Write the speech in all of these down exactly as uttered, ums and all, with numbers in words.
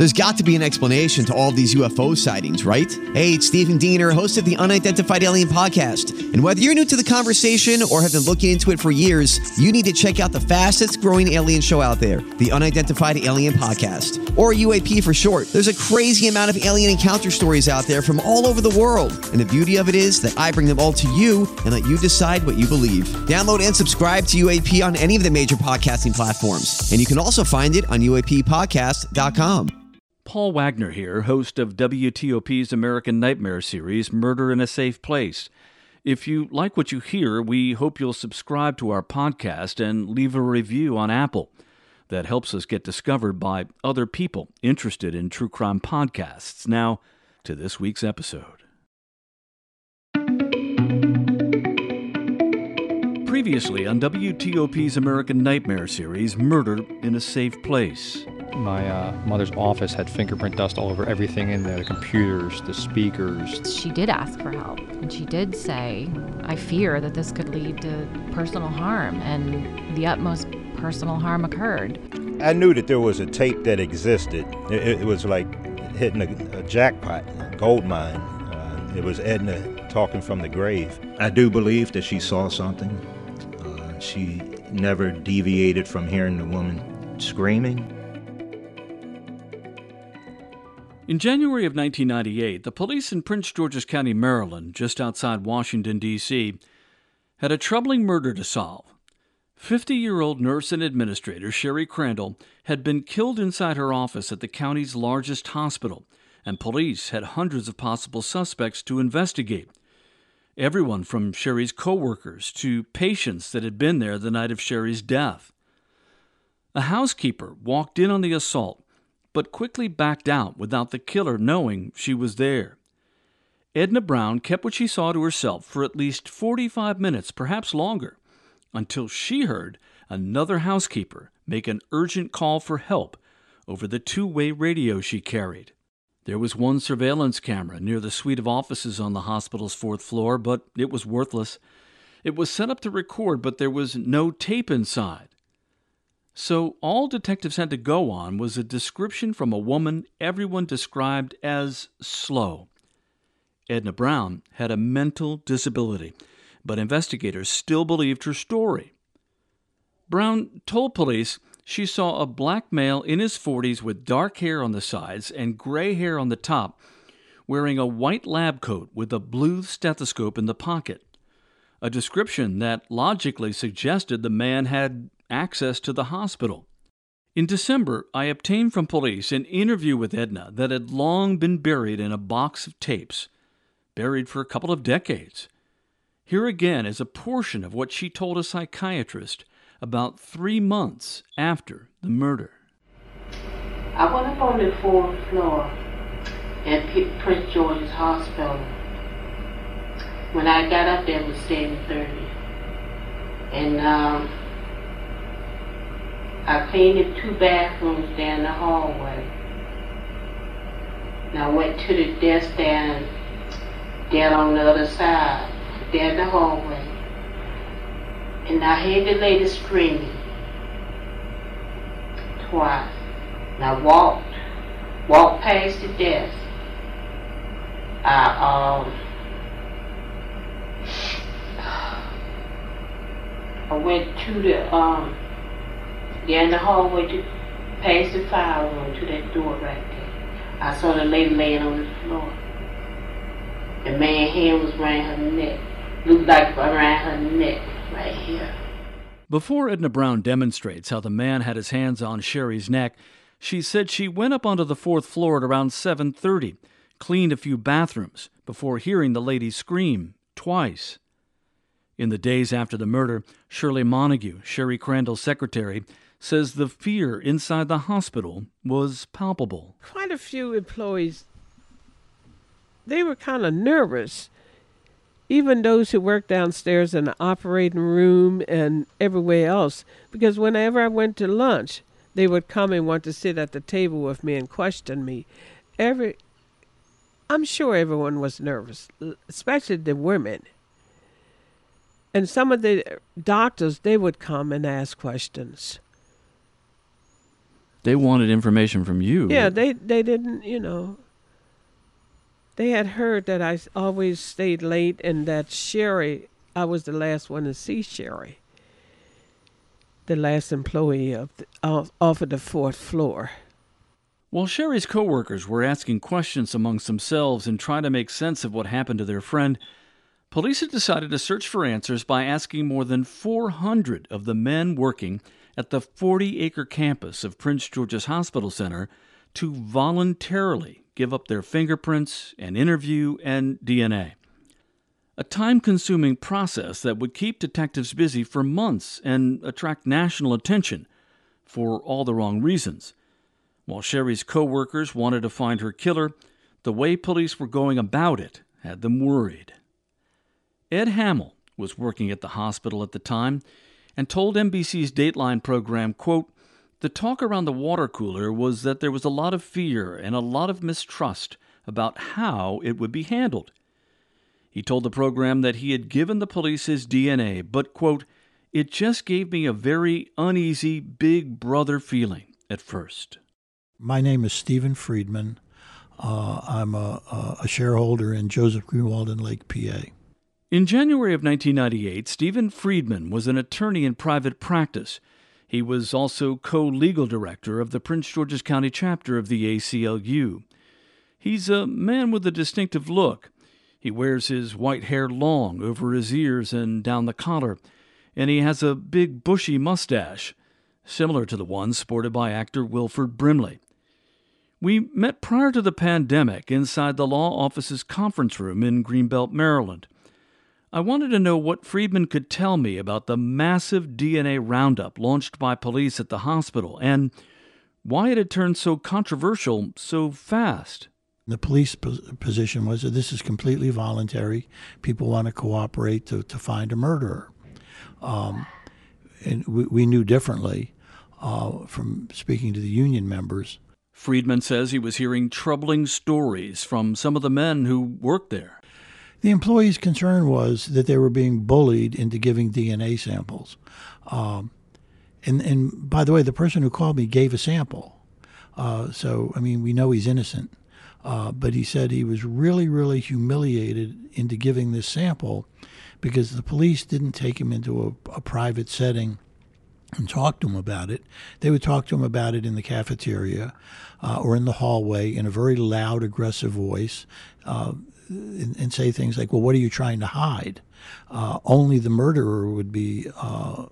There's got to be an explanation to all these U F O sightings, right? Hey, it's Stephen Diener, host of the Unidentified Alien Podcast. And whether you're new to the conversation or have been looking into it for years, you need to check out the fastest growing alien show out there, the Unidentified Alien Podcast, or U A P for short. There's a crazy amount of alien encounter stories out there from all over the world. And the beauty of it is that I bring them all to you and let you decide what you believe. Download and subscribe to U A P on any of the major podcasting platforms. And you can also find it on U A P podcast dot com. Paul Wagner here, host of W T O P's American Nightmare series, Murder in a Safe Place. If you like what you hear, we hope you'll subscribe to our podcast and leave a review on Apple. That helps us get discovered by other people interested in true crime podcasts. Now, to this week's episode. Previously on W T O P's American Nightmare series, Murder in a Safe Place. My uh, mother's office had fingerprint dust all over everything in there, the computers, the speakers. She did ask for help, and she did say, I fear that this could lead to personal harm, and the utmost personal harm occurred. I knew that there was a tape that existed. It, it was like hitting a, a jackpot, a gold mine. Uh, it was Edna talking from the grave. I do believe that she saw something. Uh, she never deviated from hearing the woman screaming. In January of nineteen ninety-eight, the police in Prince George's County, Maryland, just outside Washington, D C, had a troubling murder to solve. fifty-year-old nurse and administrator Sherry Crandall had been killed inside her office at the county's largest hospital, and police had hundreds of possible suspects to investigate. Everyone from Sherry's co-workers to patients that had been there the night of Sherry's death. A housekeeper walked in on the assault, but quickly backed out without the killer knowing she was there. Edna Brown kept what she saw to herself for at least forty-five minutes, perhaps longer, until she heard another housekeeper make an urgent call for help over the two-way radio she carried. There was one surveillance camera near the suite of offices on the hospital's fourth floor, but it was worthless. It was set up to record, but there was no tape inside. So all detectives had to go on was a description from a woman everyone described as slow. Edna Brown had a mental disability, but investigators still believed her story. Brown told police she saw a black male in his forties with dark hair on the sides and gray hair on the top, wearing a white lab coat with a blue stethoscope in the pocket, a description that logically suggested the man had access to the hospital. In December, I obtained from police an interview with Edna that had long been buried in a box of tapes, buried for a couple of decades. Here again is a portion of what she told a psychiatrist about three months after the murder. I went up on the fourth floor at Prince George's Hospital. When I got up there, it was seven thirty. And um, I cleaned the two bathrooms down the hallway. And I went to the desk down, down on the other side, down the hallway. And I heard the lady screaming twice. And I walked, walked past the desk. I, um, I went to the, um, down the hallway to past the fire room to that door right there. I saw the lady laying on the floor. The man's hand was around her neck. Looked like around her neck, right here. Before Edna Brown demonstrates how the man had his hands on Sherry's neck, she said she went up onto the fourth floor at around seven thirty, cleaned a few bathrooms, before hearing the lady scream twice. In the days after the murder, Shirley Montague, Sherry Crandall's secretary, says the fear inside the hospital was palpable. Quite a few employees, they were kind of nervous. Even those who worked downstairs in the operating room and everywhere else, because whenever I went to lunch, they would come and want to sit at the table with me and question me. Every, I'm sure everyone was nervous, especially the women. And some of the doctors, they would come and ask questions. They wanted information from you. Yeah, they, they didn't, you know. They had heard that I always stayed late and that Sherry, I was the last one to see Sherry, the last employee of the, off, off of the fourth floor. While Sherry's coworkers were asking questions amongst themselves and trying to make sense of what happened to their friend, police had decided to search for answers by asking more than four hundred of the men working at the forty-acre campus of Prince George's Hospital Center to voluntarily give up their fingerprints, an interview, and D N A. A time-consuming process that would keep detectives busy for months and attract national attention for all the wrong reasons. While Sherry's co-workers wanted to find her killer, the way police were going about it had them worried. Ed Hamill was working at the hospital at the time and told N B C's Dateline program, quote, "The talk around the water cooler was that there was a lot of fear and a lot of mistrust about how it would be handled." He told the program that he had given the police his D N A, but, quote, "It just gave me a very uneasy big brother feeling at first." My name is Stephen Friedman. Uh, I'm a, a shareholder in Joseph Greenwald in Lake, P A. In January of nineteen ninety-eight, Stephen Friedman was an attorney in private practice. He was also co-legal director of the Prince George's County chapter of the A C L U. He's a man with a distinctive look. He wears his white hair long over his ears and down the collar, and he has a big bushy mustache, similar to the one sported by actor Wilford Brimley. We met prior to the pandemic inside the law office's conference room in Greenbelt, Maryland. I wanted to know what Friedman could tell me about the massive D N A roundup launched by police at the hospital and why it had turned so controversial so fast. The police position was that this is completely voluntary. People want to cooperate to, to find a murderer. Um, and we, we knew differently uh, from speaking to the union members. Friedman says he was hearing troubling stories from some of the men who worked there. The employees' concern was that they were being bullied into giving D N A samples. Um, and, and by the way, the person who called me gave a sample. Uh, so, I mean, we know he's innocent. Uh, but he said he was really, really humiliated into giving this sample because the police didn't take him into a, a private setting and talk to him about it. They would talk to him about it in the cafeteria uh, or in the hallway in a very loud, aggressive voice. Uh, And, and say things like, well, what are you trying to hide? Uh, only the murderer would be uh,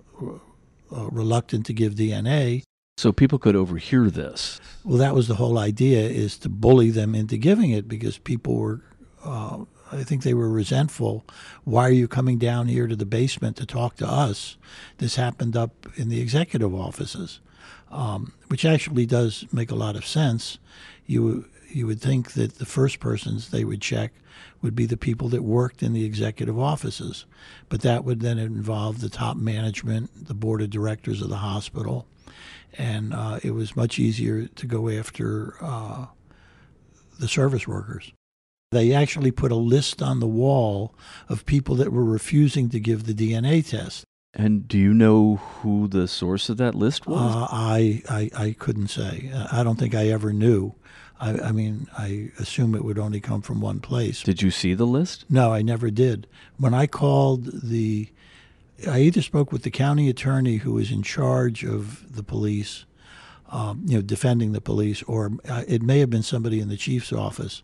uh, reluctant to give D N A. So people could overhear this. Well, that was the whole idea, is to bully them into giving it because people were, uh, I think they were resentful. Why are you coming down here to the basement to talk to us? This happened up in the executive offices, um, which actually does make a lot of sense. You You would think that the first persons they would check would be the people that worked in the executive offices. But that would then involve the top management, the board of directors of the hospital. And uh, it was much easier to go after uh, the service workers. They actually put a list on the wall of people that were refusing to give the D N A test. And do you know who the source of that list was? Uh, I, I I couldn't say. I don't think I ever knew. I, I mean, I assume it would only come from one place. Did you see the list? No, I never did. When I called the, I either spoke with the county attorney who was in charge of the police, um, you know, defending the police, or it may have been somebody in the chief's office.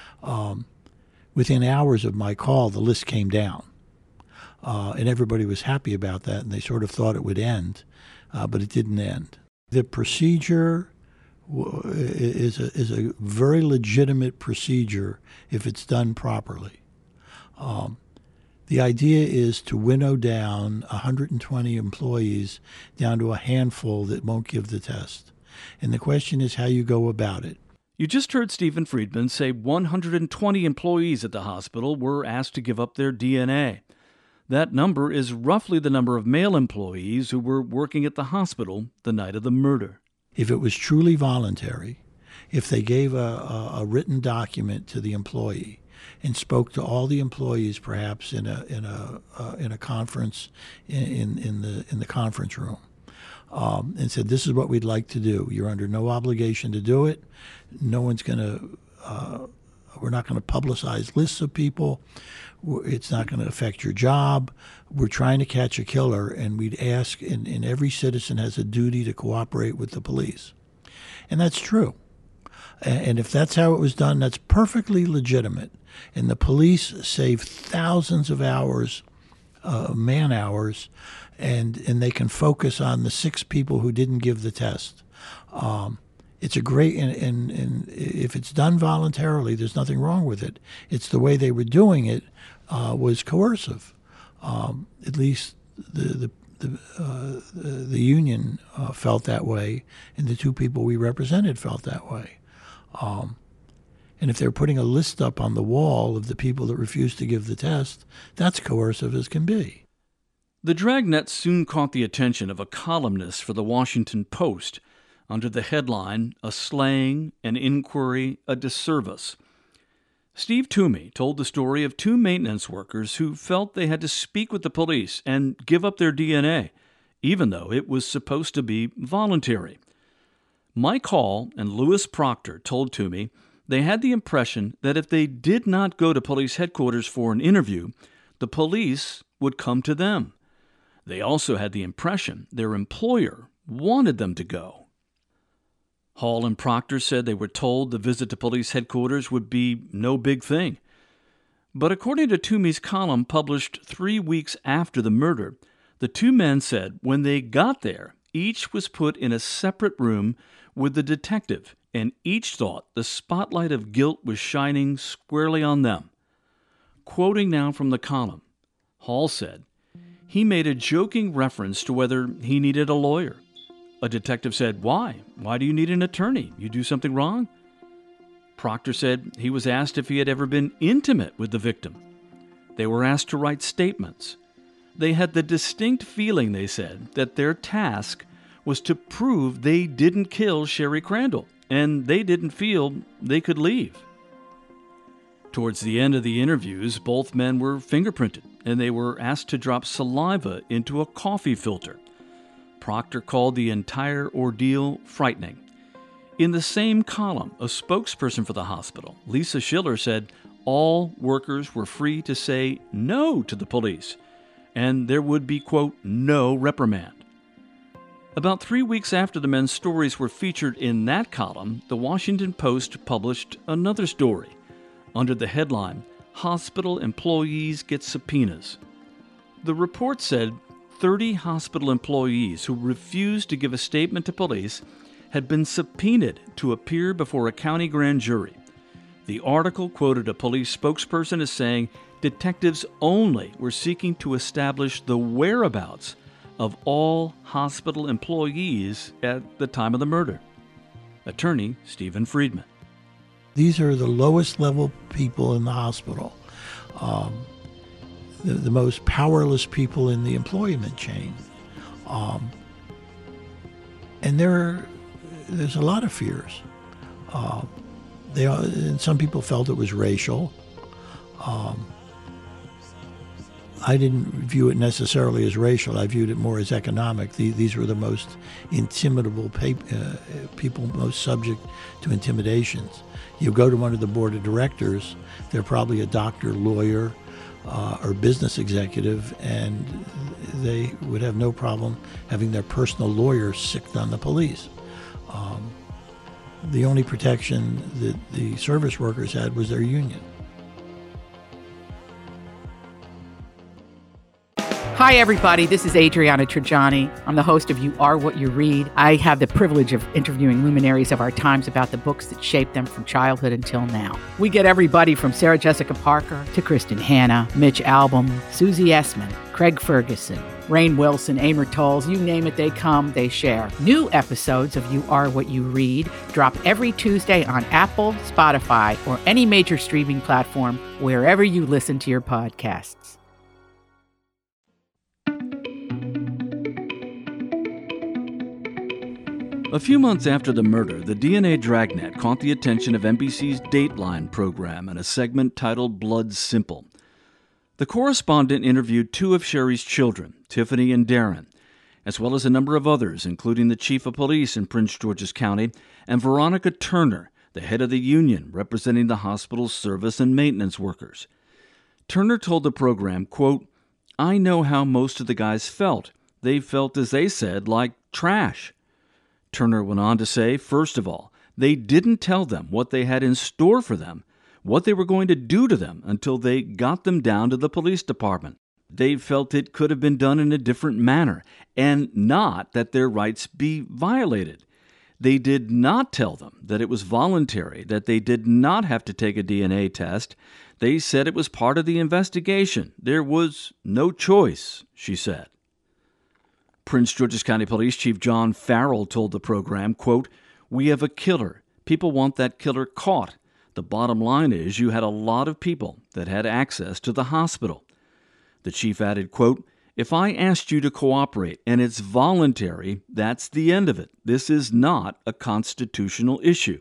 Um, within hours of my call, the list came down. Uh, and everybody was happy about that, and they sort of thought it would end, uh, but it didn't end. The procedure is a, is a very legitimate procedure if it's done properly. Um, the idea is to winnow down one hundred twenty employees down to a handful that won't give the test. And the question is how you go about it. You just heard Stephen Friedman say one hundred twenty employees at the hospital were asked to give up their D N A. That number is roughly the number of male employees who were working at the hospital the night of the murder. If it was truly voluntary, if they gave a, a, a written document to the employee and spoke to all the employees, perhaps in a in a uh, in a conference in in the in the conference room, um, and said, this is what we'd like to do. You're under no obligation to do it. No one's going to, uh, we're not going to publicize lists of people. It's not going to affect your job. We're trying to catch a killer, and we'd ask, and, and every citizen has a duty to cooperate with the police. And that's true. And if that's how it was done, that's perfectly legitimate. And the police saved thousands of hours, uh, man hours, and, and they can focus on the six people who didn't give the test. Um, it's a great, and, and, and if it's done voluntarily, there's nothing wrong with it. It's the way they were doing it uh, was coercive. Um, at least the the the, uh, the, the union uh, felt that way, and the two people we represented felt that way. Um, and if they're putting a list up on the wall of the people that refuse to give the test, that's coercive as can be. The dragnet soon caught the attention of a columnist for the Washington Post under the headline, "A Slaying, an Inquiry, a Disservice." Steve Toomey told the story of two maintenance workers who felt they had to speak with the police and give up their D N A, even though it was supposed to be voluntary. Mike Hall and Lewis Proctor told Toomey they had the impression that if they did not go to police headquarters for an interview, the police would come to them. They also had the impression their employer wanted them to go. Hall and Proctor said they were told the visit to police headquarters would be no big thing. But according to Toomey's column published three weeks after the murder, the two men said when they got there, each was put in a separate room with the detective, and each thought the spotlight of guilt was shining squarely on them. Quoting now from the column, Hall said, he made a joking reference to whether he needed a lawyer. A detective said, "Why? Why do you need an attorney? You do something wrong?" Proctor said he was asked if he had ever been intimate with the victim. They were asked to write statements. They had the distinct feeling, they said, that their task was to prove they didn't kill Sherry Crandall, and they didn't feel they could leave. Towards the end of the interviews, both men were fingerprinted, and they were asked to drop saliva into a coffee filter. Proctor called the entire ordeal frightening. In the same column, a spokesperson for the hospital, Lisa Schiller, said all workers were free to say no to the police, and there would be, quote, no reprimand. About three weeks after the men's stories were featured in that column, the Washington Post published another story under the headline, "Hospital Employees Get Subpoenas." The report said thirty hospital employees who refused to give a statement to police had been subpoenaed to appear before a county grand jury. The article quoted a police spokesperson as saying detectives only were seeking to establish the whereabouts of all hospital employees at the time of the murder. Attorney Stephen Friedman. These are the lowest level people in the hospital, um, the, the most powerless people in the employment chain. Um, and there, there's a lot of fears. Uh, they are, and some people felt it was racial. Um, I didn't view it necessarily as racial. I viewed it more as economic. The, these were the most intimidable pa- uh, people, most subject to intimidations. You go to one of the board of directors, they're probably a doctor, lawyer, uh, or business executive, and they would have no problem having their personal lawyer sicked on the police. Um, the only protection that the service workers had was their union. Hi, everybody. This is Adriana Trajani. I'm the host of You Are What You Read. I have the privilege of interviewing luminaries of our times about the books that shaped them from childhood until now. We get everybody from Sarah Jessica Parker to Kristen Hanna, Mitch Albom, Susie Essman, Craig Ferguson, Rainn Wilson, Amor Tolls, you name it, they come, they share. New episodes of You Are What You Read drop every Tuesday on Apple, Spotify, or any major streaming platform wherever you listen to your podcasts. A few months after the murder, the D N A dragnet caught the attention of N B C's Dateline program in a segment titled Blood Simple. The correspondent interviewed two of Sherry's children, Tiffany and Darren, as well as a number of others, including the chief of police in Prince George's County and Veronica Turner, the head of the union representing the hospital's service and maintenance workers. Turner told the program, quote, "I know how most of the guys felt. They felt, as they said, like trash." Turner went on to say, first of all, they didn't tell them what they had in store for them, what they were going to do to them until they got them down to the police department. They felt it could have been done in a different manner, and not that their rights be violated. They did not tell them that it was voluntary, that they did not have to take a D N A test. They said it was part of the investigation. There was no choice, she said. Prince George's County Police Chief John Farrell told the program, quote, "We have a killer. People want that killer caught. The bottom line is you had a lot of people that had access to the hospital." The chief added, quote, "If I asked you to cooperate and it's voluntary, that's the end of it. This is not a constitutional issue."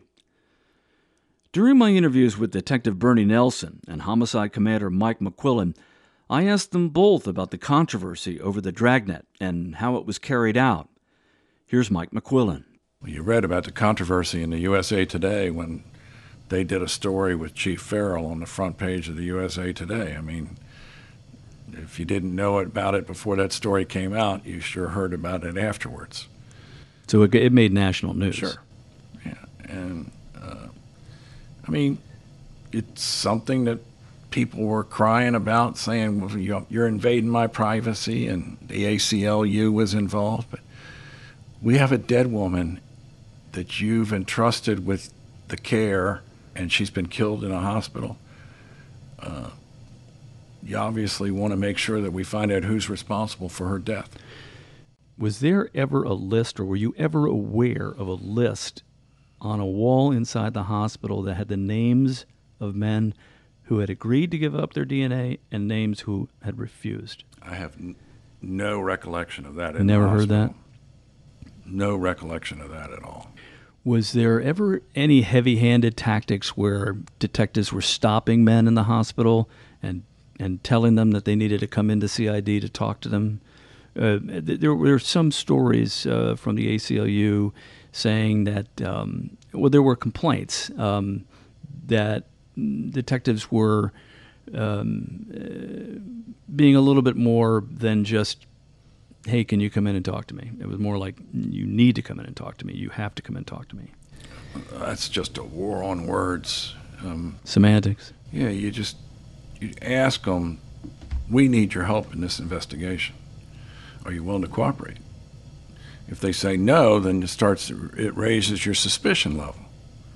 During my interviews with Detective Bernie Nelson and Homicide Commander Mike McQuillan, I asked them both about the controversy over the dragnet and how it was carried out. Here's Mike McQuillan. Well, you read about the controversy in the U S A Today when they did a story with Chief Farrell on the front page of the U S A Today. I mean, if you didn't know about it before that story came out, you sure heard about it afterwards. So it, it made national news. Sure. Yeah. And, uh, I mean, it's something that people were crying about, saying, well, you're invading my privacy, and the A C L U was involved. But we have a dead woman that you've entrusted with the care, and she's been killed in a hospital. Uh, you obviously want to make sure that we find out who's responsible for her death. Was there ever a list, or were you ever aware of a list on a wall inside the hospital that had the names of men who had agreed to give up their D N A and names who had refused? I have n- no recollection of that. In Never the heard hospital. that? No recollection of that at all. Was there ever any heavy-handed tactics where detectives were stopping men in the hospital and and telling them that they needed to come into C I D to talk to them? Uh, there were some stories uh, from the A C L U saying that, um, well, there were complaints um, that detectives were um, uh, being a little bit more than just, hey, can you come in and talk to me? It was more like, you need to come in and talk to me. You have to come in and talk to me. That's just a war on words. Um, Semantics. Yeah, you just you ask them, we need your help in this investigation. Are you willing to cooperate? If they say no, then it starts, it raises your suspicion level.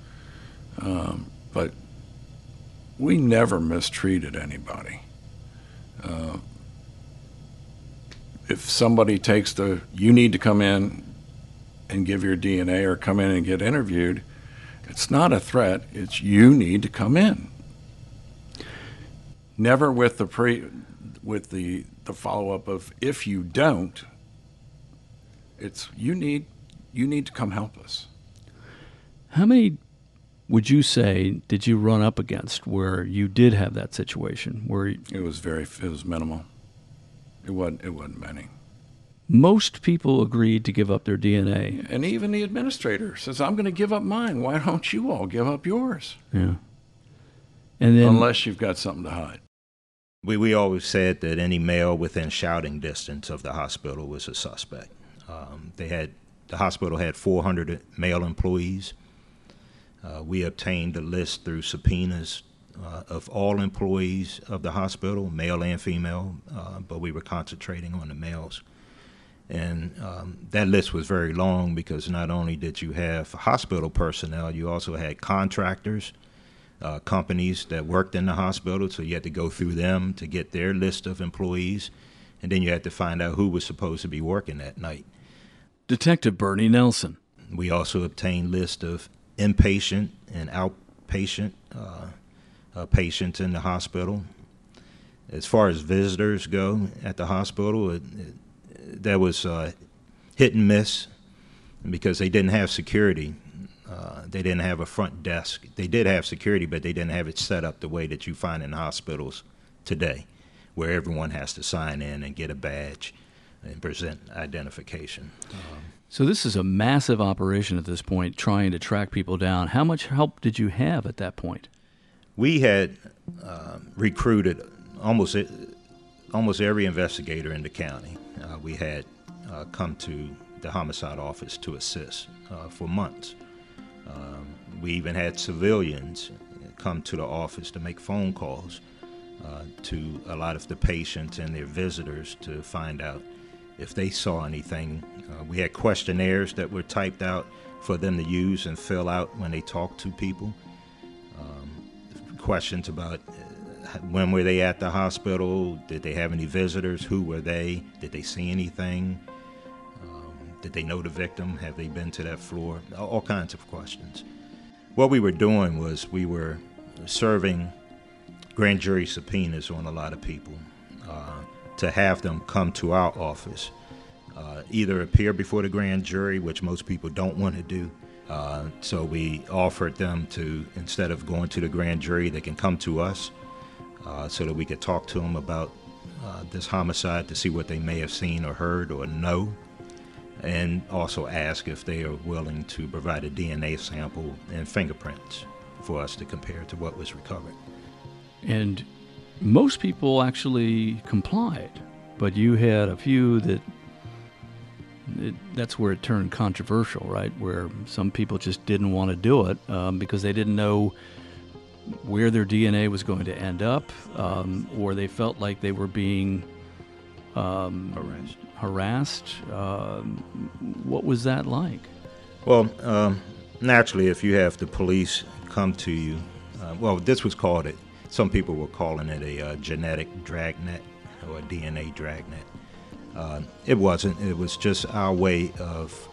Um, but we never mistreated anybody. Uh, if somebody takes the, you need to come in and give your D N A or come in and get interviewed, it's not a threat, it's you need to come in. Never with the pre, with the, the follow-up of if you don't, it's you need, you need to come help us. How many would you say did you run up against where you did have that situation? Where it was very, it was minimal. It wasn't, it wasn't many. Most people agreed to give up their D N A. And even the administrator says, I'm going to give up mine. Why don't you all give up yours? Yeah. And then, unless you've got something to hide. We, we always said that any male within shouting distance of the hospital was a suspect. Um, they had, the hospital had four hundred male employees. Uh, we obtained a list through subpoenas uh, of all employees of the hospital, male and female, uh, but we were concentrating on the males. And um, that list was very long because not only did you have hospital personnel, you also had contractors, uh, companies that worked in the hospital, so you had to go through them to get their list of employees, and then you had to find out who was supposed to be working that night. Detective Bernie Nelson. We also obtained lists of inpatient and outpatient uh, uh, patients in the hospital. As far as visitors go at the hospital, it, it, that was uh, hit and miss because they didn't have security. Uh, they didn't have a front desk. They did have security, but they didn't have it set up the way that you find in hospitals today, where everyone has to sign in and get a badge. and present identification. Um, So this is a massive operation at this point, trying to track people down. How much help did you have at that point? We had uh, recruited almost almost every investigator in the county. Uh, we had uh, come to the homicide office to assist uh, for months. Um, we even had civilians come to the office to make phone calls uh, to a lot of the patients and their visitors to find out if they saw anything. Uh, we had questionnaires that were typed out for them to use and fill out when they talked to people. Um, questions about uh, when were they at the hospital, did they have any visitors, who were they, did they see anything, um, did they know the victim, have they been to that floor, all, all kinds of questions. What we were doing was we were serving grand jury subpoenas on a lot of people uh, to have them come to our office, uh, either appear before the grand jury, which most people don't want to do. Uh, so we offered them to, instead of going to the grand jury, they can come to us uh, so that we could talk to them about uh, this homicide to see what they may have seen or heard or know, and also ask if they are willing to provide a D N A sample and fingerprints for us to compare to what was recovered. And most people actually complied, but you had a few that it, that's where it turned controversial, right? Where some people just didn't want to do it um, because they didn't know where their D N A was going to end up, um, or they felt like they were being um, harassed. Harassed. Um, what was that like? Well, um, naturally, if you have the police come to you, uh, well, this was called it. Some people were calling it a uh, genetic dragnet or a D N A dragnet. Uh, it wasn't. It was just our way of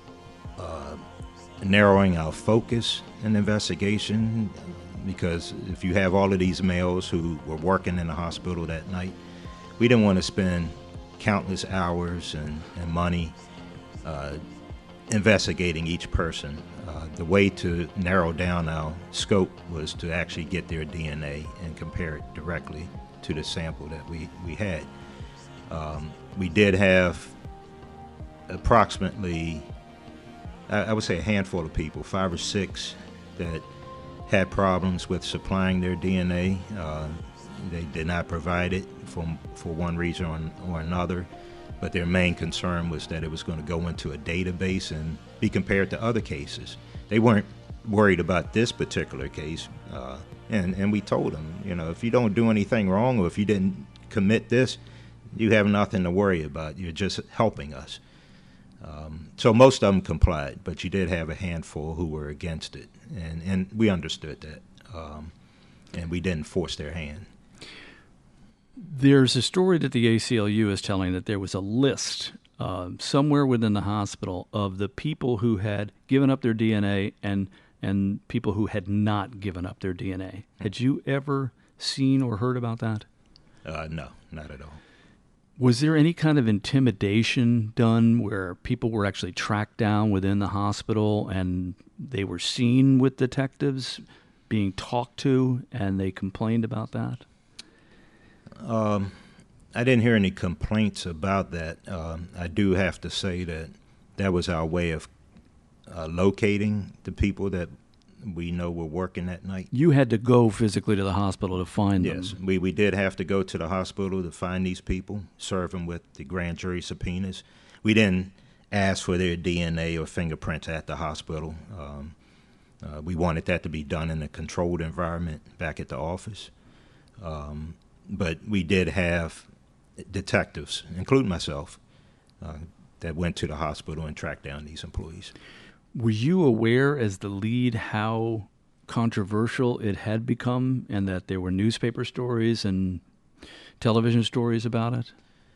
uh, narrowing our focus in the investigation, because if you have all of these males who were working in the hospital that night, we didn't want to spend countless hours and, and money uh, investigating each person. Uh, the way to narrow down our scope was to actually get their D N A and compare it directly to the sample that we, we had. Um, we did have approximately, I, I would say a handful of people, five or six, that had problems with supplying their D N A. Uh, they did not provide it for, for one reason or, or another, but their main concern was that it was going to go into a database and be compared to other cases. They weren't worried about this particular case, uh, and, and we told them, you know, if you don't do anything wrong or if you didn't commit this, you have nothing to worry about. You're just helping us. Um, so most of them complied, but you did have a handful who were against it, and, and we understood that, um, and we didn't force their hand. There's a story that the A C L U is telling that there was a list uh, somewhere within the hospital of the people who had given up their D N A and and people who had not given up their D N A. Had you ever seen or heard about that? Uh, no, not at all. Was there any kind of intimidation done where people were actually tracked down within the hospital and they were seen with detectives being talked to and they complained about that? Um, I didn't hear any complaints about that. Um, I do have to say that that was our way of uh, locating the people that we know were working that night. You had to go physically to the hospital to find them. Yes, we, we did have to go to the hospital to find these people, serve them with the grand jury subpoenas. We didn't ask for their D N A or fingerprints at the hospital. Um, uh, we wanted that to be done in a controlled environment back at the office. Um, but we did have detectives, including myself, uh, that went to the hospital and tracked down these employees. Were you aware as the lead how controversial it had become and that there were newspaper stories and television stories about it?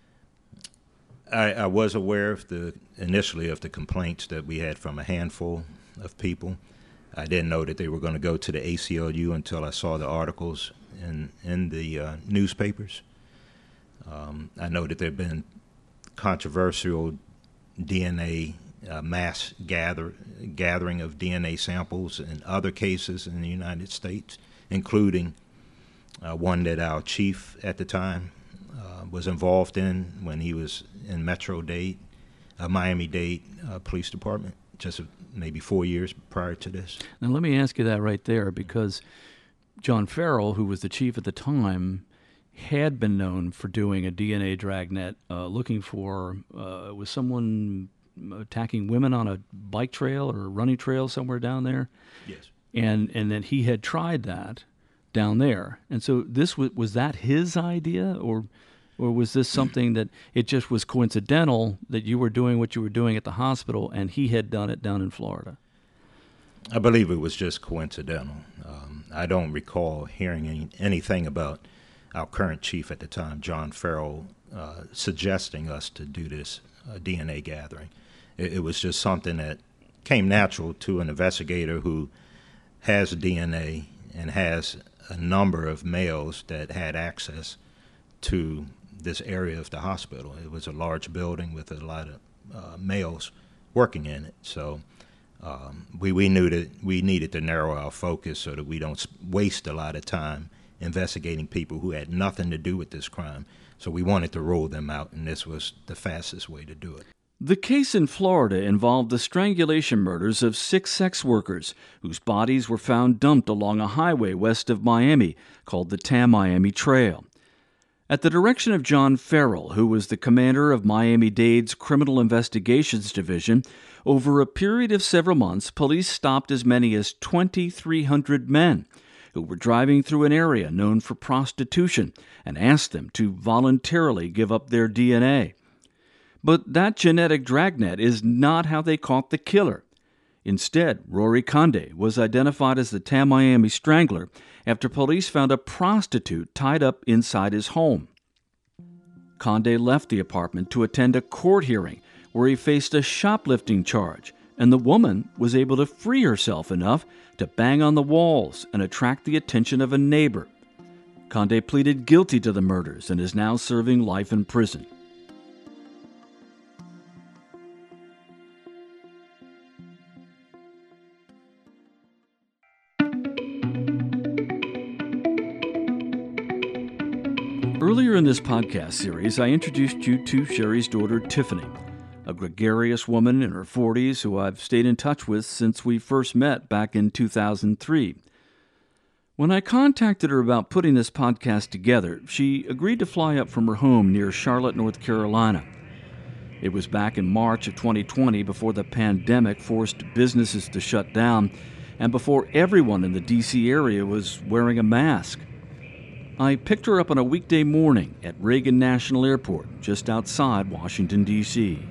I, I was aware of the initially of the complaints that we had from a handful of people. I didn't know that they were going to go to the A C L U until I saw the articles in, in the uh, newspapers. Um, I know that there have been controversial D N A Uh, mass gather, gathering of D N A samples in other cases in the United States, including uh, one that our chief at the time uh, was involved in when he was in Metro-Dade, uh, Miami-Dade uh, Police Department, just maybe four years prior to this. Now, let me ask you that right there, because John Farrell, who was the chief at the time, had been known for doing a D N A dragnet, uh, looking for, uh, was someone attacking women on a bike trail or a running trail somewhere down there? Yes. And and then he had tried that down there. And so this was, was that his idea, or or was this something that it just was coincidental that you were doing what you were doing at the hospital and he had done it down in Florida? I believe it was just coincidental. Um, I don't recall hearing any, anything about our current chief at the time, John Farrell, uh, suggesting us to do this uh, D N A gathering. It, it was just something that came natural to an investigator who has D N A and has a number of males that had access to this area of the hospital. It was a large building with a lot of uh, males working in it. So um, we, we knew that we needed to narrow our focus so that we don't waste a lot of time investigating people who had nothing to do with this crime. So we wanted to rule them out, and this was the fastest way to do it. The case in Florida involved the strangulation murders of six sex workers whose bodies were found dumped along a highway west of Miami called the Tam-Miami Trail. At the direction of John Farrell, who was the commander of Miami-Dade's Criminal Investigations Division, over a period of several months, police stopped as many as twenty-three hundred men who were driving through an area known for prostitution and asked them to voluntarily give up their D N A. But that genetic dragnet is not how they caught the killer. Instead, Rory Conde was identified as the Tam-Miami Strangler after police found a prostitute tied up inside his home. Conde left the apartment to attend a court hearing where he faced a shoplifting charge, and the woman was able to free herself enough to bang on the walls and attract the attention of a neighbor. Conde pleaded guilty to the murders and is now serving life in prison. Earlier in this podcast series, I introduced you to Sherry's daughter, Tiffany, a gregarious woman in her forties who I've stayed in touch with since we first met back in two thousand three. When I contacted her about putting this podcast together, she agreed to fly up from her home near Charlotte, North Carolina. It was back in March of twenty twenty, before the pandemic forced businesses to shut down and before everyone in the D C area was wearing a mask. I picked her up on a weekday morning at Reagan National Airport, just outside Washington, D C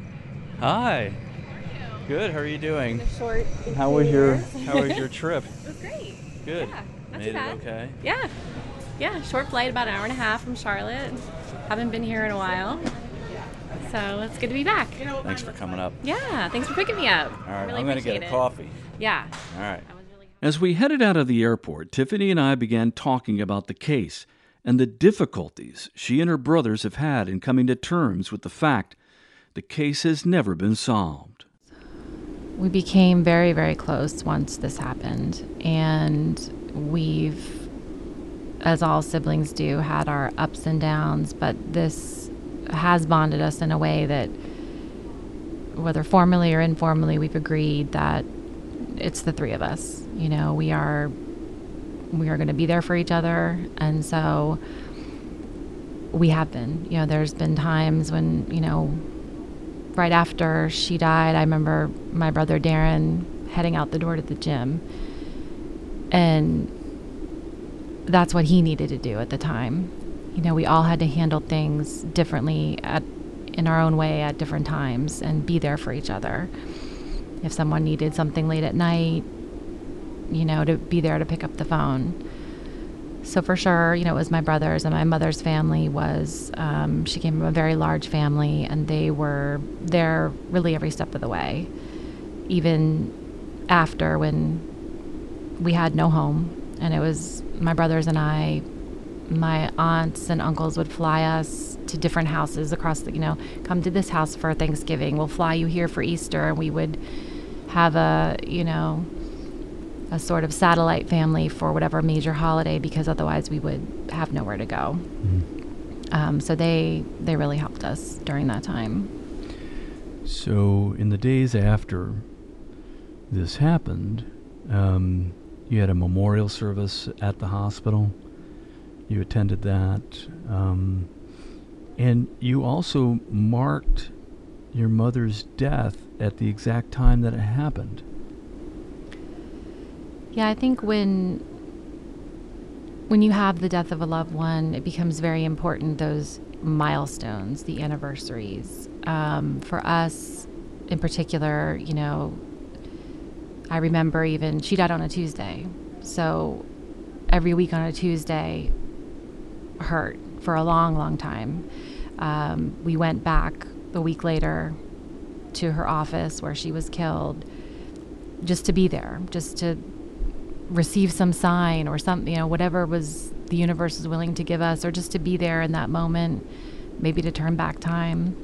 Hi. Good. How are you doing? Short how was your How was your trip? It was great. Good. Yeah, not Made too it bad. okay? Yeah. Yeah, short flight, about an hour and a half from Charlotte. Haven't been here in a while. So it's good to be back. Thanks for coming up. Yeah, thanks for picking me up. All right, really I'm going to get a appreciate it. coffee. Yeah. All right. As we headed out of the airport, Tiffany and I began talking about the case and the difficulties she and her brothers have had in coming to terms with the fact the case has never been solved. We became very, very close once this happened, and we've, as all siblings do, had our ups and downs, but this has bonded us in a way that, whether formally or informally, we've agreed that it's the three of us. You know, we are we are going to be there for each other, and so we have been. You know, there's been times when, you know, right after she died, I remember my brother Darren heading out the door to the gym, and that's what he needed to do at the time. You know, we all had to handle things differently at in our own way at different times and be there for each other. If someone needed something late at night, you know, to be there to pick up the phone. So for sure, you know, it was my brothers, and my mother's family was, um, she came from a very large family, and they were there really every step of the way. Even after, when we had no home, and it was my brothers and I, my aunts and uncles would fly us to different houses across the, you know, come to this house for Thanksgiving, we'll fly you here for Easter, and we would have a, you know, a sort of satellite family for whatever major holiday, because otherwise we would have nowhere to go. Mm-hmm. Um, so they they really helped us during that time. So in the days after this happened, um, you had a memorial service at the hospital. You attended that. Um, and you also marked your mother's death at the exact time that it happened. Yeah, I think when when you have the death of a loved one, it becomes very important, those milestones, the anniversaries. Um, for us in particular, you know, I remember even, she died on a Tuesday. So every week on a Tuesday hurt for a long, long time. Um, we went back a week later to her office where she was killed, just to be there, just to receive some sign or something, you know, whatever was the universe was willing to give us, or just to be there in that moment, maybe to turn back time.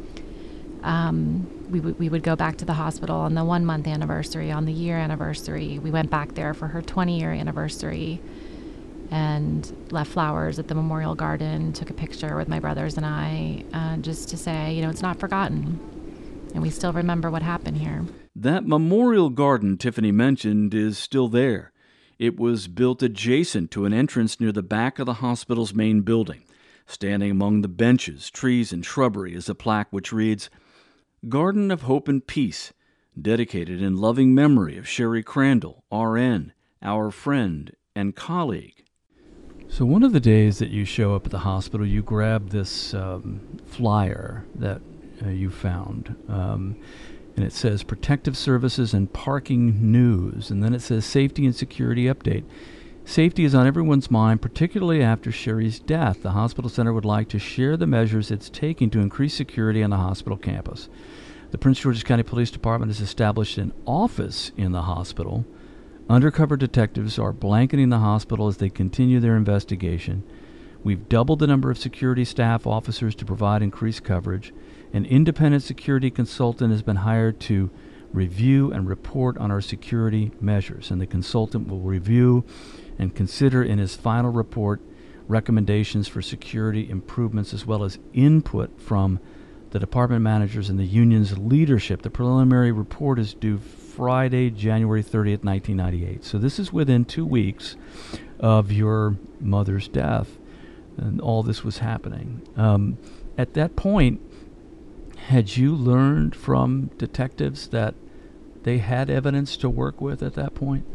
Um, we, w- we would go back to the hospital on the one month anniversary, on the year anniversary. We went back there for her twenty year anniversary and left flowers at the Memorial Garden, took a picture with my brothers and I, uh, just to say, you know, it's not forgotten. And we still remember what happened here. That Memorial Garden Tiffany mentioned is still there. It was built adjacent to an entrance near the back of the hospital's main building. Standing among the benches, trees, and shrubbery is a plaque which reads, "Garden of Hope and Peace, dedicated in loving memory of Sherry Crandall, R N, our friend and colleague." So one of the days that you show up at the hospital, you grab this um, flyer that uh, you found. Um, and it says Protective Services and Parking News. And then it says Safety and Security Update. Safety is on everyone's mind, particularly after Sherry's death. The hospital center would like to share the measures it's taking to increase security on the hospital campus. The Prince George's County Police Department has established an office in the hospital. Undercover detectives are blanketing the hospital as they continue their investigation. We've doubled the number of security staff officers to provide increased coverage. An independent security consultant has been hired to review and report on our security measures, and the consultant will review and consider in his final report recommendations for security improvements as well as input from the department managers and the union's leadership. The preliminary report is due Friday, January thirtieth, nineteen ninety-eight. So this is within two weeks of your mother's death, and all this was happening. Um, at that point, had you learned from detectives that they had evidence to work with at that point?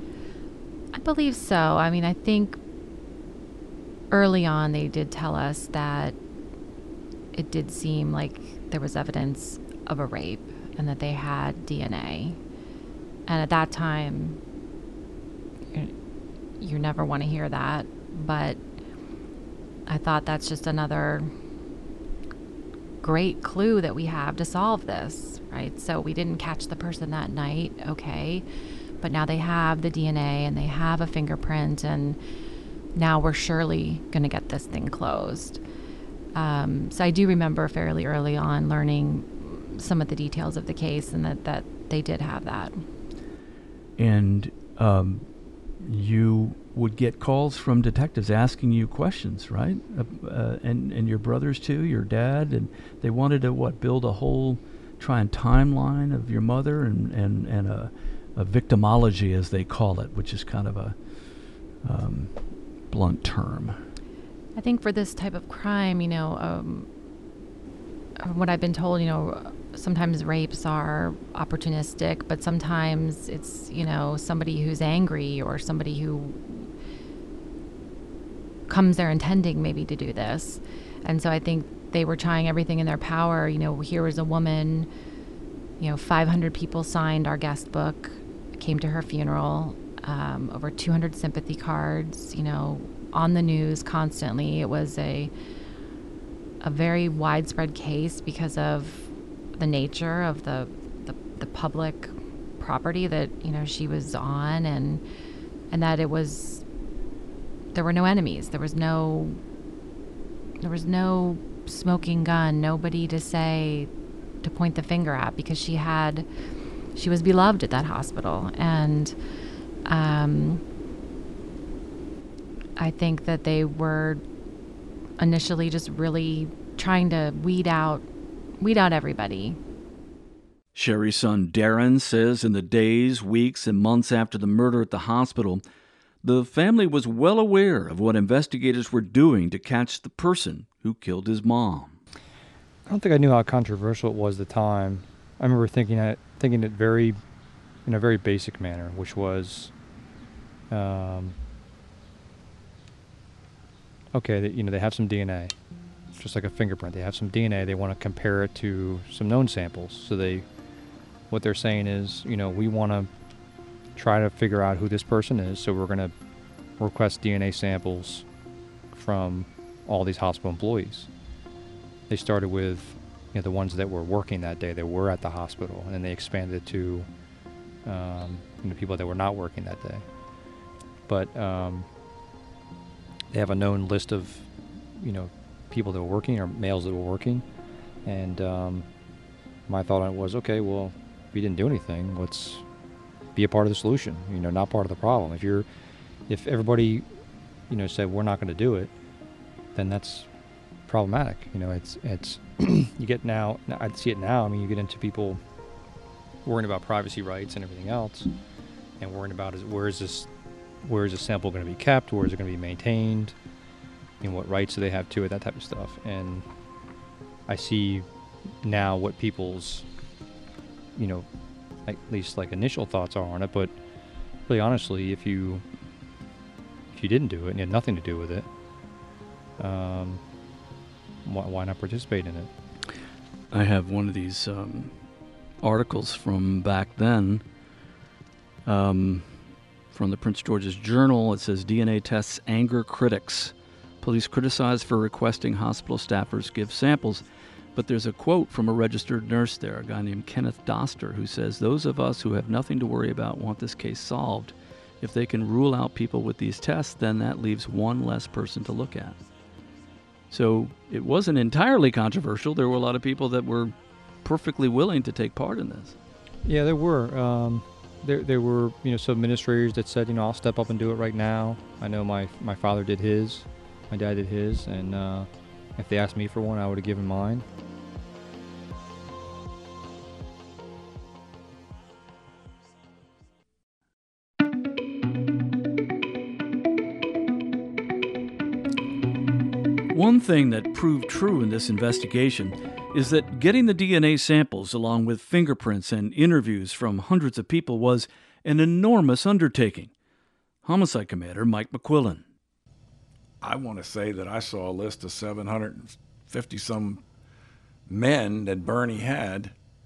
I believe so. I mean, I think early on they did tell us that it did seem like there was evidence of a rape and that they had D N A. And at that time, you never want to hear that. But I thought that's just another great clue that we have to solve this, right? So we didn't catch the person that night, okay, but now they have the D N A and they have a fingerprint, and now we're surely going to get this thing closed. Um, so I do remember fairly early on learning some of the details of the case, and that, that they did have that. And um, you would get calls from detectives asking you questions, right? Uh, uh, and and your brothers too, your dad, and they wanted to what build a whole, try and timeline of your mother and and and a, a victimology, as they call it, which is kind of a um, blunt term. I think for this type of crime, you know, um, what I've been told, you know, sometimes rapes are opportunistic, but sometimes it's, you know, somebody who's angry or somebody who comes there intending maybe to do this. And so I think they were trying everything in their power. You know, here was a woman, you know, five hundred people signed our guest book, came to her funeral, um, over two hundred sympathy cards, you know, on the news constantly. It was a a very widespread case because of the nature of the, the the public property that, you know, she was on, and and that it was, there were no enemies. There was no there was no smoking gun, nobody to say, to point the finger at, because she had she was beloved at that hospital. And um I think that they were initially just really trying to weed out, weed out everybody. Sherry's son Darren says in the days, weeks, and months after the murder at the hospital, the family was well aware of what investigators were doing to catch the person who killed his mom. I don't think I knew how controversial it was at the time. I remember thinking it, thinking it very, in a very basic manner, which was, um, okay, they, you know, they have some D N A, just like a fingerprint. They have some D N A. They want to compare it to some known samples. So they, what they're saying is, you know, we want to try to figure out who this person is. So we're going to request D N A samples from all these hospital employees. They started with, you know, the ones that were working that day, that were at the hospital, and then they expanded to, um, you know, people that were not working that day. But um, they have a known list of, you know, people that were working, or males that were working, and um, my thought on it was, okay, well, we didn't do anything. Let's be a part of the solution. You know, not part of the problem. If you're, if everybody, you know, said we're not going to do it, then that's problematic. You know, it's it's you get now. I see it now. I mean, you get into people worrying about privacy rights and everything else, and worrying about is where is this, where is this sample going to be kept? Where is it going to be maintained? You know, what rights do they have to it? That type of stuff. And I see now what people's, you know, at least like initial thoughts are on it. But really, honestly, if you if you didn't do it and you had nothing to do with it, um, why, why not participate in it? I have one of these um, articles from back then, um, from the Prince George's Journal. It says D N A tests anger critics. Police criticized for requesting hospital staffers give samples. But there's a quote from a registered nurse there, a guy named Kenneth Doster, who says, "Those of us who have nothing to worry about want this case solved. If they can rule out people with these tests, then that leaves one less person to look at." So it wasn't entirely controversial. There were a lot of people that were perfectly willing to take part in this. Yeah, there were. Um, there, there were, you know, some administrators that said, you know, I'll step up and do it right now. I know my my father did his, my dad did his, and uh, if they asked me for one, I would have given mine. One thing that proved true in this investigation is that getting the D N A samples along with fingerprints and interviews from hundreds of people was an enormous undertaking. Homicide Commander Mike McQuillan. I want to say that I saw a list of seven hundred fifty some men that Bernie had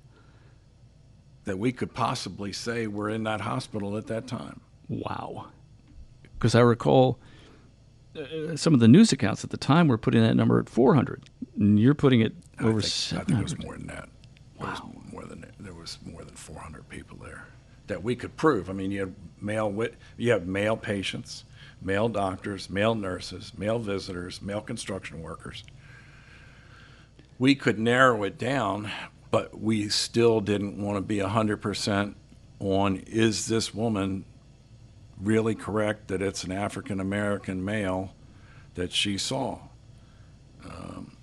that we could possibly say were in that hospital at that time. Wow. Because I recall uh, some of the news accounts at the time were putting that number at four hundred. And you're putting it over I think, seven hundred. I think it was more than that. Wow. There was more than there was more than four hundred people there that we could prove. I mean, you have male wit, you have male patients, male doctors, male nurses, male visitors, male construction workers. We could narrow it down, but we still didn't want to be one hundred percent on, is this woman really correct that it's an African-American male that she saw? Um,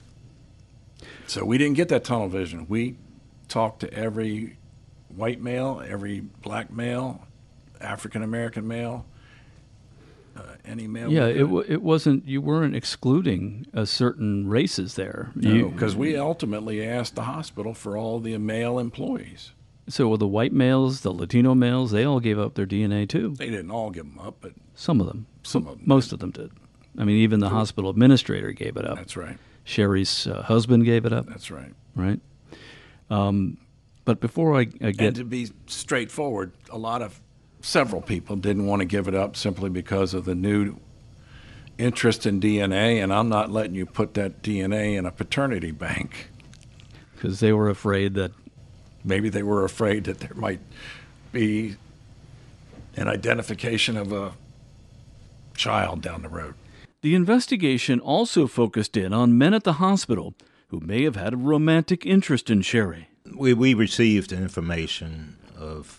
so we didn't get that tunnel vision. We talked to every white male, every black male, African-American male, uh, any male. Yeah, it w- it wasn't, you weren't excluding uh, certain races there. No, because we ultimately asked the hospital for all the male employees. So well, the white males, the Latino males, they all gave up their D N A too. They didn't all give them up, but some of them. Some of them. Most did. of them did. I mean, even the True. hospital administrator gave it up. That's right. Sherry's uh, husband gave it up. That's right. Right. Um, but before I, I get and to be straightforward, a lot of several people didn't want to give it up simply because of the new interest in D N A, and I'm not letting you put that D N A in a paternity bank. Because they were afraid that maybe they were afraid that there might be an identification of a child down the road. The investigation also focused in on men at the hospital who may have had a romantic interest in Sherry. We we received information of,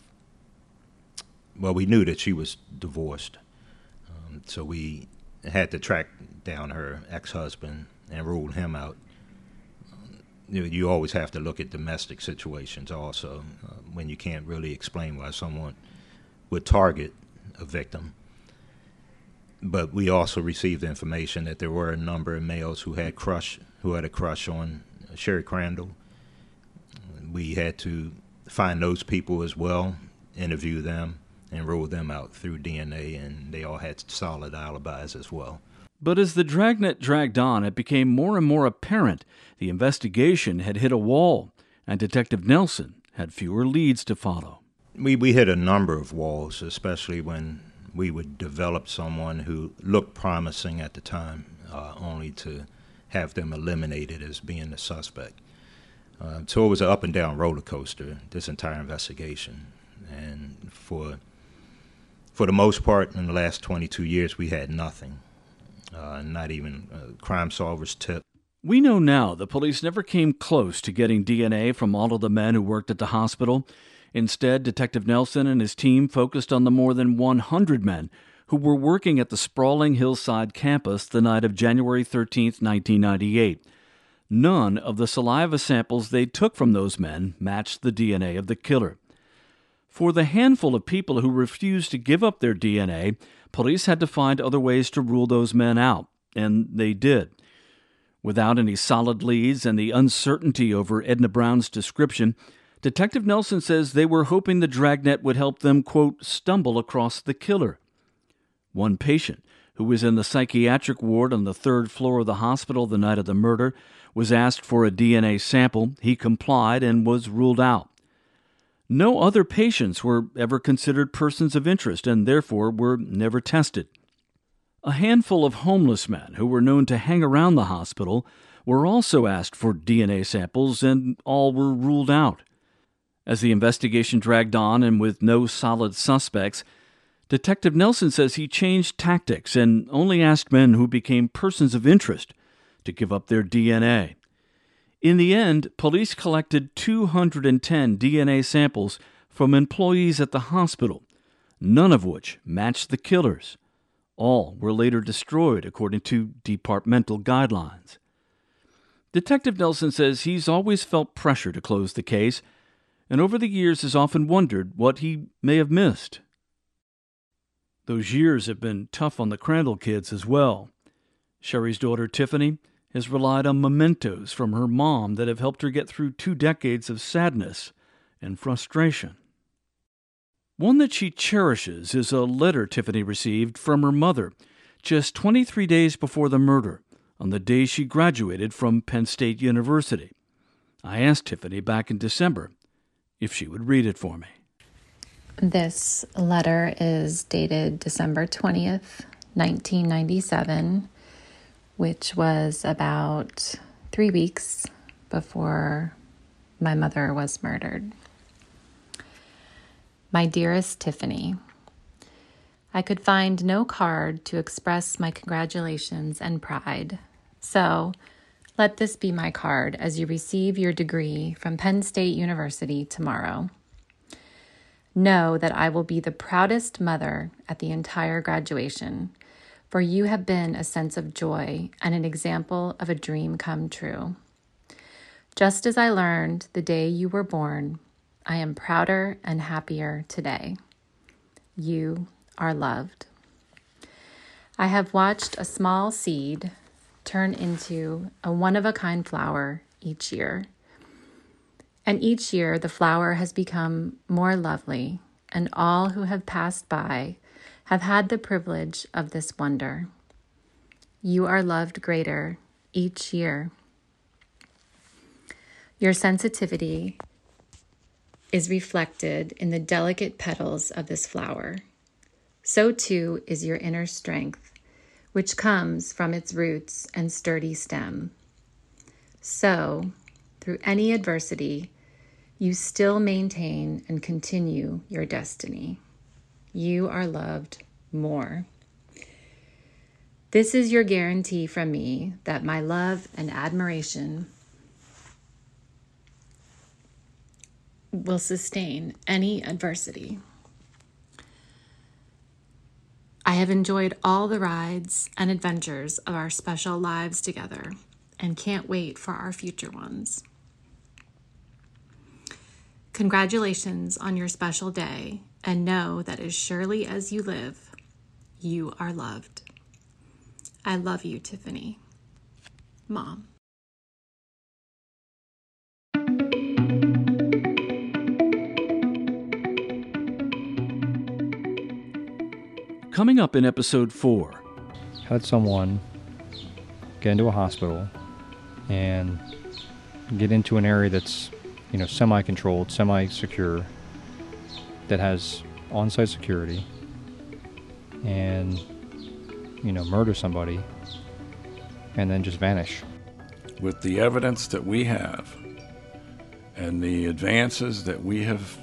well, we knew that she was divorced, um, so we had to track down her ex-husband and ruled him out. You know, you always have to look at domestic situations also uh, when you can't really explain why someone would target a victim. But we also received information that there were a number of males who had crush, who had a crush on Sherry Crandall. We had to find those people as well, interview them, and rule them out through D N A, and they all had solid alibis as well. But as the dragnet dragged on, it became more and more apparent the investigation had hit a wall, and Detective Nelson had fewer leads to follow. We, we hit a number of walls, especially when we would develop someone who looked promising at the time, uh, only to have them eliminated as being the suspect. Uh, so it was an up and down roller coaster, this entire investigation. And for for the most part, in the last twenty-two years, we had nothing, uh, not even a Crime Solvers tip. We know now the police never came close to getting D N A from all of the men who worked at the hospital. Instead, Detective Nelson and his team focused on the more than one hundred men who were working at the sprawling hillside campus the night of January thirteenth, nineteen ninety-eight. None of the saliva samples they took from those men matched the D N A of the killer. For the handful of people who refused to give up their D N A, police had to find other ways to rule those men out, and they did. Without any solid leads and the uncertainty over Edna Brown's description, Detective Nelson says they were hoping the dragnet would help them, quote, stumble across the killer. One patient, who was in the psychiatric ward on the third floor of the hospital the night of the murder, was asked for a D N A sample. He complied and was ruled out. No other patients were ever considered persons of interest and therefore were never tested. A handful of homeless men who were known to hang around the hospital were also asked for D N A samples, and all were ruled out. As the investigation dragged on and with no solid suspects, Detective Nelson says he changed tactics and only asked men who became persons of interest to give up their D N A. In the end, police collected two hundred ten D N A samples from employees at the hospital, none of which matched the killers. All were later destroyed according to departmental guidelines. Detective Nelson says he's always felt pressure to close the case, and over the years has often wondered what he may have missed. Those years have been tough on the Crandall kids as well. Sherry's daughter, Tiffany, has relied on mementos from her mom that have helped her get through two decades of sadness and frustration. One that she cherishes is a letter Tiffany received from her mother just twenty-three days before the murder, on the day she graduated from Penn State University. I asked Tiffany back in December if she would read it for me. This letter is dated December twentieth, nineteen ninety-seven, which was about three weeks before my mother was murdered. My dearest Tiffany, I could find no card to express my congratulations and pride, so let this be my card as you receive your degree from Penn State University tomorrow. Know that I will be the proudest mother at the entire graduation, for you have been a sense of joy and an example of a dream come true. Just as I learned the day you were born, I am prouder and happier today. You are loved. I have watched a small seed turn into a one-of-a-kind flower each year. And each year the flower has become more lovely, and all who have passed by have had the privilege of this wonder. You are loved greater each year. Your sensitivity is reflected in the delicate petals of this flower. So too is your inner strength, which comes from its roots and sturdy stem. So, through any adversity, you still maintain and continue your destiny. You are loved more. This is your guarantee from me that my love and admiration will sustain any adversity. I have enjoyed all the rides and adventures of our special lives together, and can't wait for our future ones. Congratulations on your special day, and know that as surely as you live, you are loved. I love you, Tiffany. Mom. Coming up in episode four. Had someone get into a hospital and get into an area that's, you know, semi-controlled, semi-secure, that has on-site security, and, you know, murder somebody and then just vanish. With the evidence that we have and the advances that we have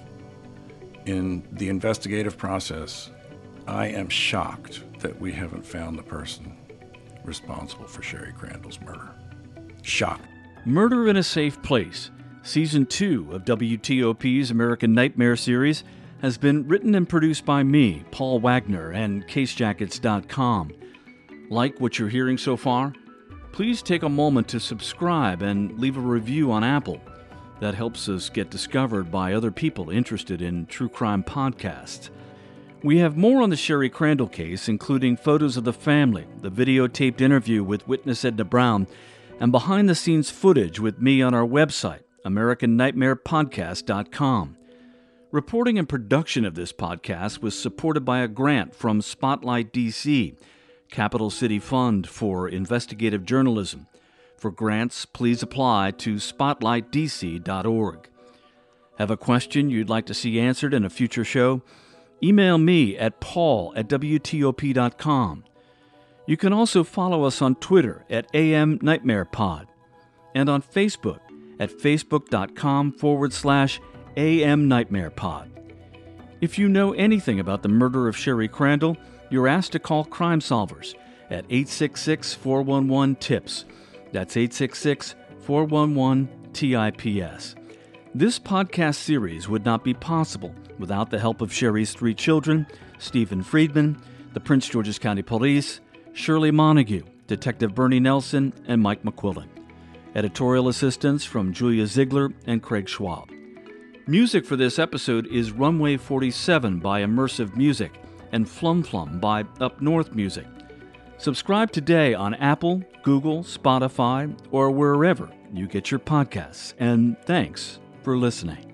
in the investigative process, I am shocked that we haven't found the person responsible for Sherry Crandall's murder. Shocked. Murder in a Safe Place, Season two of W T O P's American Nightmare series, has been written and produced by me, Paul Wagner, and case jackets dot com. Like what you're hearing so far? Please take a moment to subscribe and leave a review on Apple. That helps us get discovered by other people interested in true crime podcasts. We have more on the Sherry Crandall case, including photos of the family, the videotaped interview with witness Edna Brown, and behind-the-scenes footage with me on our website, American Nightmare Podcast dot com. Reporting and production of this podcast was supported by a grant from Spotlight D C, Capital City Fund for Investigative Journalism. For grants, please apply to spotlight d c dot org. Have a question you'd like to see answered in a future show? Email me at paul at w t o p dot com. You can also follow us on Twitter at A M Nightmare Pod and on Facebook at facebook.com forward slash AM Nightmare Pod. If you know anything about the murder of Sherry Crandall, you're asked to call Crime Solvers at eight six six, four one one, T I P S. That's eight six six, four one one, T I P S. This podcast series would not be possible without the help of Sherry's three children, Stephen Friedman, the Prince George's County Police, Shirley Montague, Detective Bernie Nelson, and Mike McQuillan. Editorial assistance from Julia Ziegler and Craig Schwab. Music for this episode is Runway forty-seven by Immersive Music and Flum Flum by Up North Music. Subscribe today on Apple, Google, Spotify, or wherever you get your podcasts. And thanks for listening.